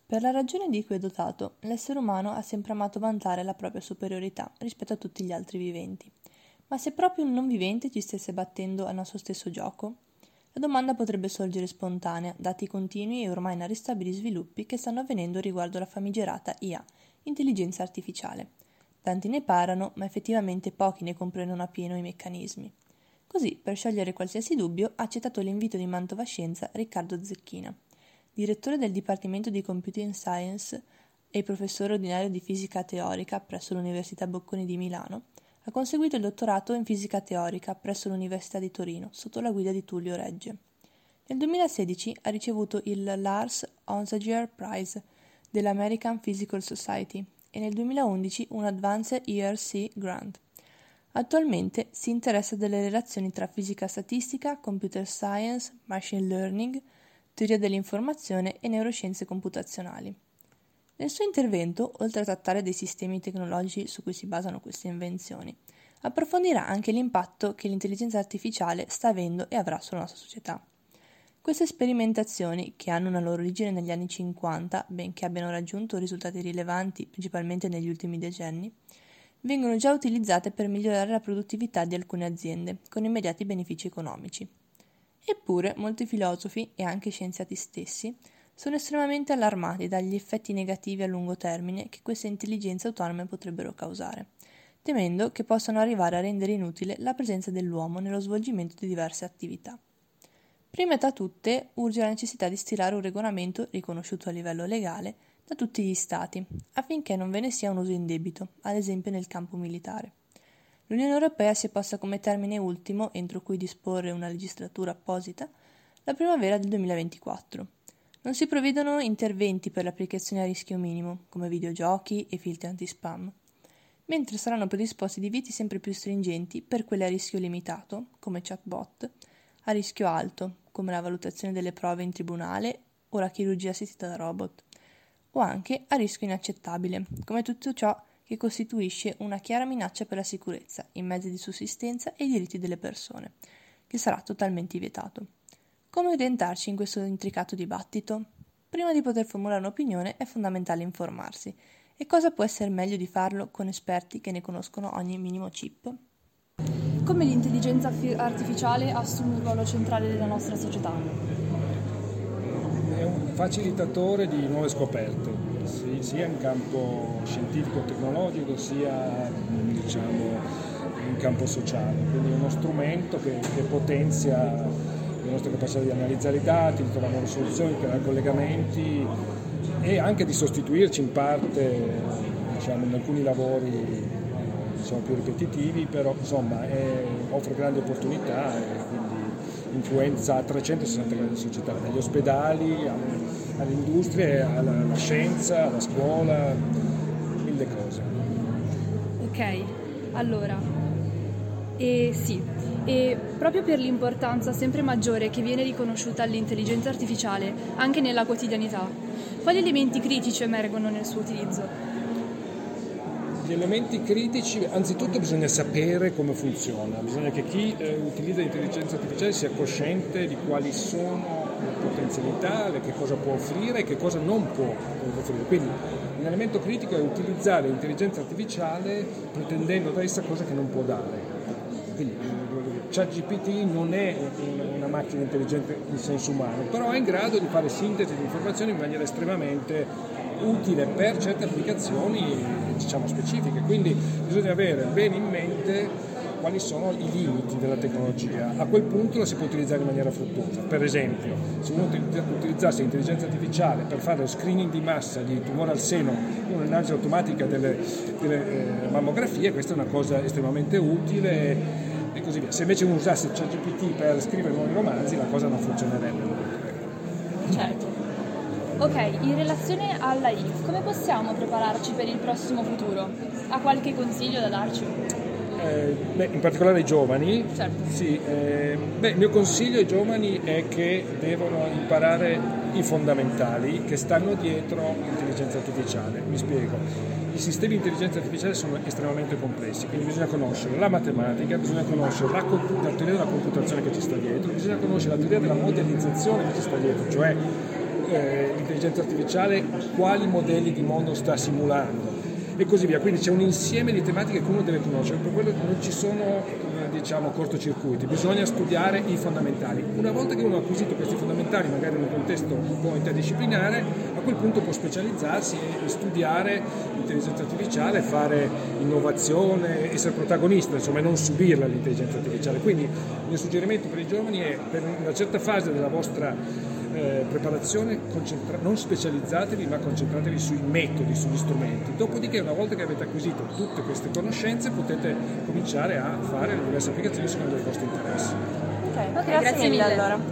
Per la ragione di cui è dotato, l'essere umano ha sempre amato vantare la propria superiorità rispetto a tutti gli altri viventi. Ma se proprio un non vivente ci stesse battendo al nostro stesso gioco? La domanda potrebbe sorgere spontanea, dati i continui e ormai inarrestabili sviluppi che stanno avvenendo riguardo la famigerata IA, intelligenza artificiale. Tanti ne parlano, ma effettivamente pochi ne comprendono appieno i meccanismi. Così, per sciogliere qualsiasi dubbio, ha accettato l'invito di Mantova Scienza Riccardo Zecchina, direttore del Dipartimento di Computing Science e professore ordinario di fisica teorica presso l'Università Bocconi di Milano. Ha conseguito il dottorato in fisica teorica presso l'Università di Torino, sotto la guida di Tullio Regge. Nel 2016 ha ricevuto il Lars Onsager Prize dell'American Physical Society e nel 2011 un Advanced ERC Grant. Attualmente si interessa delle relazioni tra fisica statistica, computer science, machine learning, teoria dell'informazione e neuroscienze computazionali. Nel suo intervento, oltre a trattare dei sistemi tecnologici su cui si basano queste invenzioni, approfondirà anche l'impatto che l'intelligenza artificiale sta avendo e avrà sulla nostra società. Queste sperimentazioni, che hanno una loro origine negli anni 50, benché abbiano raggiunto risultati rilevanti principalmente negli ultimi decenni, vengono già utilizzate per migliorare la produttività di alcune aziende, con immediati benefici economici. Eppure, molti filosofi, e anche scienziati stessi, sono estremamente allarmati dagli effetti negativi a lungo termine che queste intelligenze autonome potrebbero causare, temendo che possano arrivare a rendere inutile la presenza dell'uomo nello svolgimento di diverse attività. Prima tra tutte urge la necessità di stilare un regolamento riconosciuto a livello legale da tutti gli Stati, affinché non ve ne sia un uso indebito, ad esempio nel campo militare. L'Unione Europea si è posta come termine ultimo, entro cui disporre una legislatura apposita, la primavera del 2024. Non si prevedono interventi per l'applicazione a rischio minimo, come videogiochi e filtri anti-spam, mentre saranno predisposti divieti sempre più stringenti per quelle a rischio limitato, come chatbot, a rischio alto, come la valutazione delle prove in tribunale o la chirurgia assistita da robot, o anche a rischio inaccettabile, come tutto ciò che costituisce una chiara minaccia per la sicurezza, i mezzi di sussistenza e i diritti delle persone, che sarà totalmente vietato. Come orientarci in questo intricato dibattito? Prima di poter formulare un'opinione è fondamentale informarsi. E cosa può essere meglio di farlo con esperti che ne conoscono ogni minimo chip? Come l'intelligenza artificiale assume un ruolo centrale nella nostra società? È un facilitatore di nuove scoperte, sia in campo scientifico-tecnologico, sia in campo sociale. Quindi è uno strumento che potenzia le nostre capacità di analizzare i dati, di trovare nuove soluzioni, creare collegamenti e anche di sostituirci in parte in alcuni lavori più ripetitivi, però offre grandi opportunità e quindi influenza a 360 gradi la società, dagli ospedali alle industrie, alla scienza, alla scuola, mille cose. Ok, allora, e proprio per l'importanza sempre maggiore che viene riconosciuta all'intelligenza artificiale anche nella quotidianità, quali elementi critici emergono nel suo utilizzo? Gli elementi critici, anzitutto bisogna sapere come funziona, bisogna che chi utilizza l'intelligenza artificiale sia cosciente di quali sono le potenzialità, che cosa può offrire e che cosa non può offrire. Quindi un elemento critico è utilizzare l'intelligenza artificiale pretendendo da essa cose che non può dare. Quindi ChatGPT non è una macchina intelligente in senso umano, però è in grado di fare sintesi di informazioni in maniera estremamente utile per certe applicazioni specifiche, quindi bisogna avere bene in mente quali sono i limiti della tecnologia. A quel punto la si può utilizzare in maniera fruttuosa. Per esempio, se uno utilizzasse l'intelligenza artificiale per fare lo screening di massa di tumore al seno con un'analisi automatica delle mammografie, questa è una cosa estremamente utile e così via. Se invece uno usasse ChatGPT per scrivere nuovi romanzi, la cosa non funzionerebbe molto. Certo. Ok, in relazione alla AI, come possiamo prepararci per il prossimo futuro? Ha qualche consiglio da darci? In particolare ai giovani? Certo. Sì, il mio consiglio ai giovani è che devono imparare i fondamentali che stanno dietro l'intelligenza artificiale. Mi spiego. I sistemi di intelligenza artificiale sono estremamente complessi, quindi bisogna conoscere la matematica, bisogna conoscere la teoria della computazione che ci sta dietro, bisogna conoscere la teoria della modellizzazione che ci sta dietro, cioè l'intelligenza artificiale quali modelli di mondo sta simulando e così via. Quindi c'è un insieme di tematiche che uno deve conoscere, per quello non ci sono cortocircuiti, bisogna studiare i fondamentali. Una volta che uno ha acquisito questi fondamentali, magari in un contesto un po' interdisciplinare, a quel punto può specializzarsi e studiare l'intelligenza artificiale, fare innovazione, essere protagonista, insomma, e non subirla l'intelligenza artificiale. Quindi il mio suggerimento per i giovani è, per una certa fase della vostra preparazione, non specializzatevi ma concentratevi sui metodi, sugli strumenti. Dopodiché, una volta che avete acquisito tutte queste conoscenze, potete cominciare a fare le diverse applicazioni secondo i vostri interessi. Ok, grazie mille allora.